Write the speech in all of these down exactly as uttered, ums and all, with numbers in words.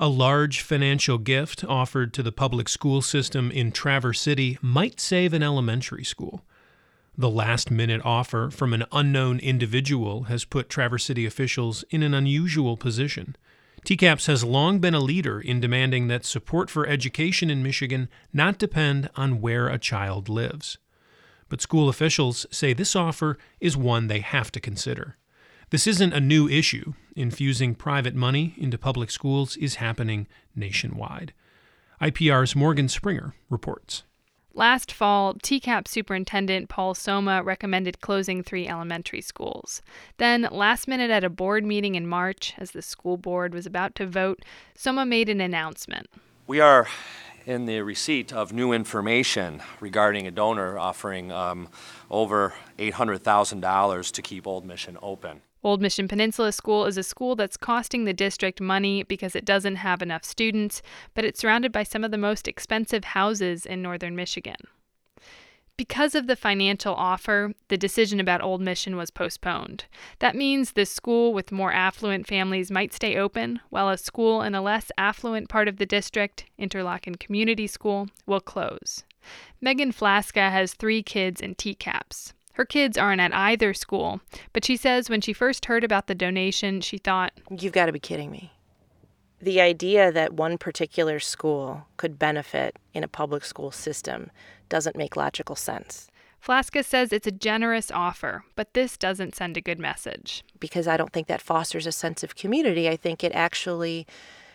A large financial gift offered to the public school system in Traverse City might save an elementary school. The last-minute offer from an unknown individual has put Traverse City officials in an unusual position. T CAPS has long been a leader in demanding that support for education in Michigan not depend on where a child lives. But school officials say this offer is one they have to consider. This isn't a new issue. Infusing private money into public schools is happening nationwide. I P R's Morgan Springer reports. Last fall, T CAPS Superintendent Paul Soma recommended closing three elementary schools. Then, last minute at a board meeting in March, as the school board was about to vote, Soma made an announcement. We are in the receipt of new information regarding a donor offering um, over eight hundred thousand dollars to keep Old Mission open. Old Mission Peninsula School is a school that's costing the district money because it doesn't have enough students, but it's surrounded by some of the most expensive houses in northern Michigan. Because of the financial offer, the decision about Old Mission was postponed. That means this school with more affluent families might stay open, while a school in a less affluent part of the district, Interlochen Community School, will close. Megan Flaska has three kids in T CAPS. Her kids aren't at either school, but she says when she first heard about the donation, she thought, "You've got to be kidding me." The idea that one particular school could benefit in a public school system doesn't make logical sense. Flaska says it's a generous offer, but this doesn't send a good message. Because I don't think that fosters a sense of community. I think it actually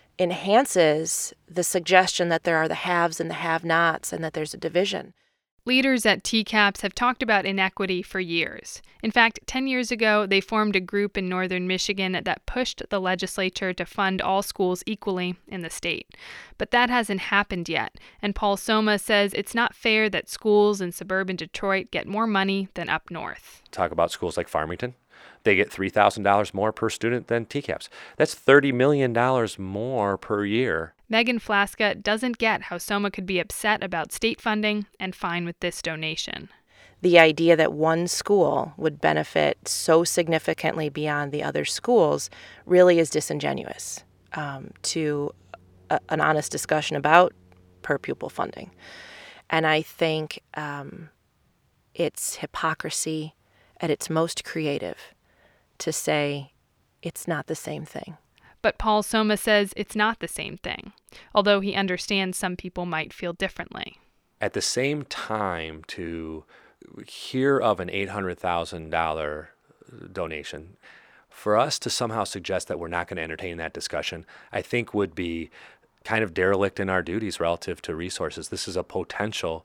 enhances the suggestion that there are the haves and the have-nots and that there's a division. Leaders at T CAPS have talked about inequity for years. In fact, ten years ago, they formed a group in northern Michigan that pushed the legislature to fund all schools equally in the state. But that hasn't happened yet, and Paul Soma says it's not fair that schools in suburban Detroit get more money than up north. Talk about schools like Farmington. They get three thousand dollars more per student than T CAPS. That's thirty million dollars more per year. Megan Flaska doesn't get how Soma could be upset about state funding and fine with this donation. The idea that one school would benefit so significantly beyond the other schools really is disingenuous um, to a, an honest discussion about per pupil funding. And I think um, it's hypocrisy at its most creative to say it's not the same thing. But Paul Soma says it's not the same thing, although he understands some people might feel differently. At the same time, to hear of an eight hundred thousand dollars donation, for us to somehow suggest that we're not going to entertain that discussion, I think would be kind of derelict in our duties relative to resources. This is a potential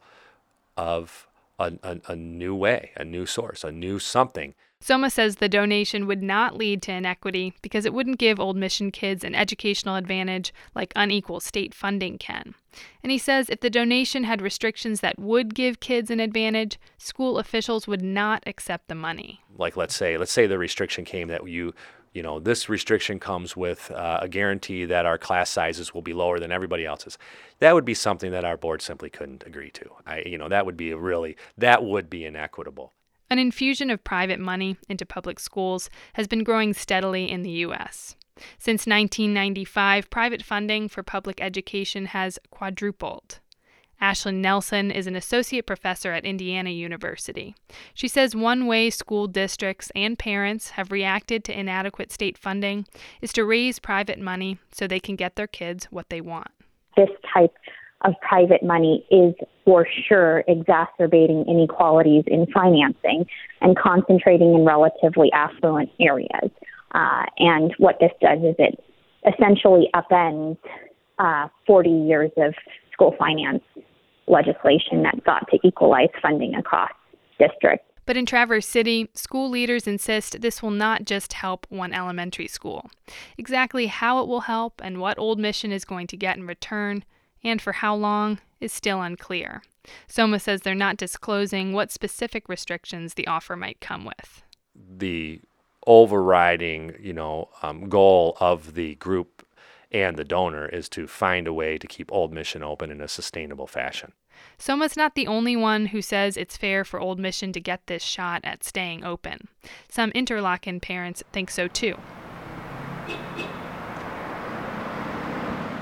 of a, a, a new way, a new source, a new something. Soma says the donation would not lead to inequity because it wouldn't give Old Mission kids an educational advantage like unequal state funding can. And he says if the donation had restrictions that would give kids an advantage, school officials would not accept the money. Like let's say, let's say the restriction came that you, you know, this restriction comes with uh, a guarantee that our class sizes will be lower than everybody else's. That would be something that our board simply couldn't agree to. I, you know, that would be a really, that would be inequitable. An infusion of private money into public schools has been growing steadily in the U S. Since nineteen ninety-five, private funding for public education has quadrupled. Ashlyn Nelson is an associate professor at Indiana University. She says one way school districts and parents have reacted to inadequate state funding is to raise private money so they can get their kids what they want. This type of private money is for sure exacerbating inequalities in financing and concentrating in relatively affluent areas. Uh, and what this does is it essentially upends uh, forty years of school finance legislation that sought to equalize funding across districts. But in Traverse City, school leaders insist this will not just help one elementary school. Exactly how it will help and what Old Mission is going to get in return and for how long is still unclear. Soma says they're not disclosing what specific restrictions the offer might come with. The overriding, you know, um, goal of the group and the donor is to find a way to keep Old Mission open in a sustainable fashion. Soma's not the only one who says it's fair for Old Mission to get this shot at staying open. Some Interlochen parents think so too.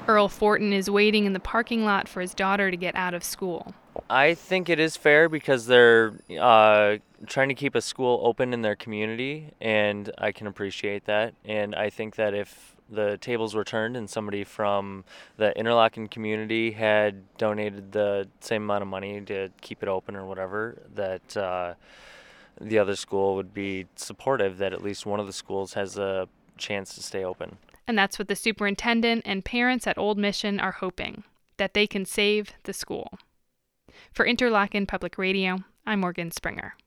Earl Fortin is waiting in the parking lot for his daughter to get out of school. I think it is fair because they're uh, trying to keep a school open in their community, and I can appreciate that. And I think that if the tables were turned and somebody from the Interlochen community had donated the same amount of money to keep it open or whatever, that uh, the other school would be supportive that at least one of the schools has a chance to stay open. And that's what the superintendent and parents at Old Mission are hoping, that they can save the school. For Interlochen Public Radio, I'm Morgan Springer.